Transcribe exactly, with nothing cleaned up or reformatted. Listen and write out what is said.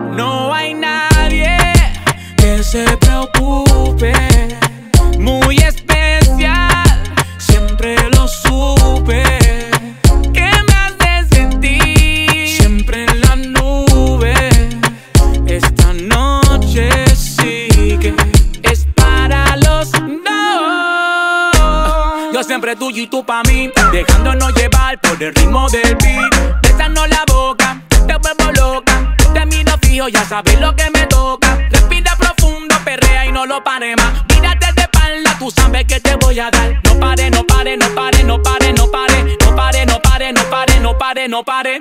No hay nadie que se preocupe. Muy especial, siempre lo supe. ¿Qué me hace sentir? Siempre en la nube. Esta noche sí que es para los dos. Yo siempre tuyo y tú pa' mí, dejándonos llevar por el ritmo del beat. Besando la boca, te vuelvo loca. Te miro fijo, ya sabes lo que me toca. Respira profundo, perrea y no lo pare más. Mírate de espalda, tú sabes que te voy a dar. No pare, no pare, no pare, no pare, no pare. No pare, no pare, no pare, no pare, no pare.